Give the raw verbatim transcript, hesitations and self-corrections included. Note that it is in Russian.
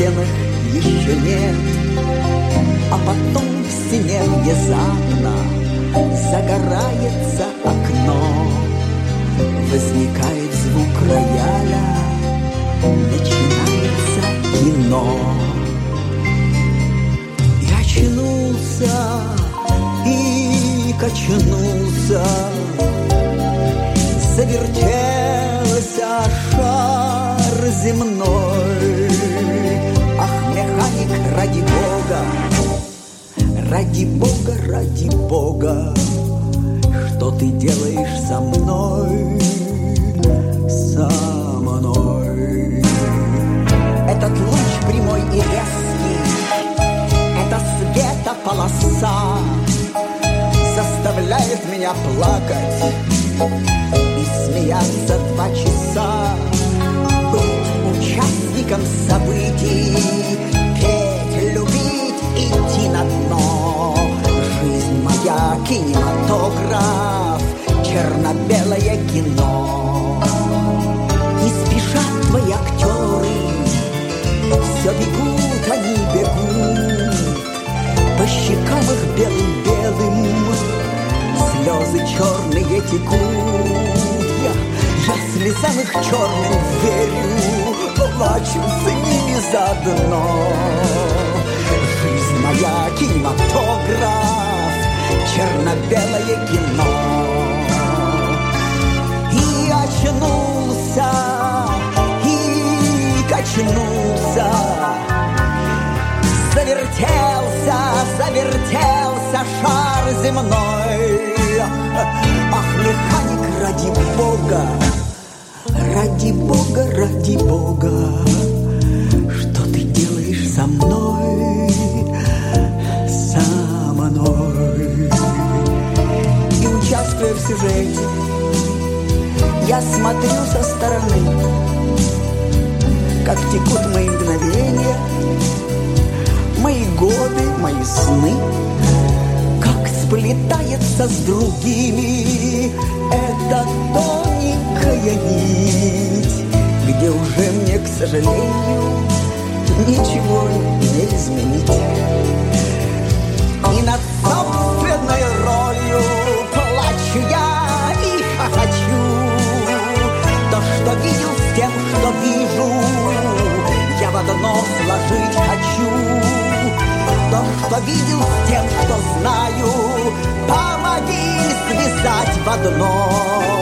стенах еще нет, а потом в стене внезапно загорается окно, возникает звук рояля, начинается кино. Я очнулся и качнулся, завертелся шар земной. Ах, механик, ради Бога, ради Бога, ради Бога, что ты делаешь со мной, со мной? Этот луч прямой и резкий, эта светополоса заставляет меня плакать и смеяться два часа, быть участником событий, петь, любить, идти на дно. Жизнь моя кинематограф, черно-белое кино. И спешат твои актеры, все бегут, они бегут, по щекам их белым-белым слезы черные текут. Я, я слезам их черным верю, плачу с ними заодно. Жизнь моя кинематограф, черно-белое кино. И очнулся, и качнулся, завертелся, завертелся шар земной. Ах, механик, ради Бога, ради Бога, ради Бога, что ты делаешь со мной, со мной? И участвуя в сюжете, я смотрю со стороны, как текут мои мгновения, мои годы, мои сны, как сплетается с другими эта тоненькая нить, где уже мне, к сожалению, ничего не изменить. И над собственной ролью плачу я и хохочу. То, что видел, с тем, что вижу, я в одно сложить хочу. То, что видел, с тем, что знаю, помоги связать в одно.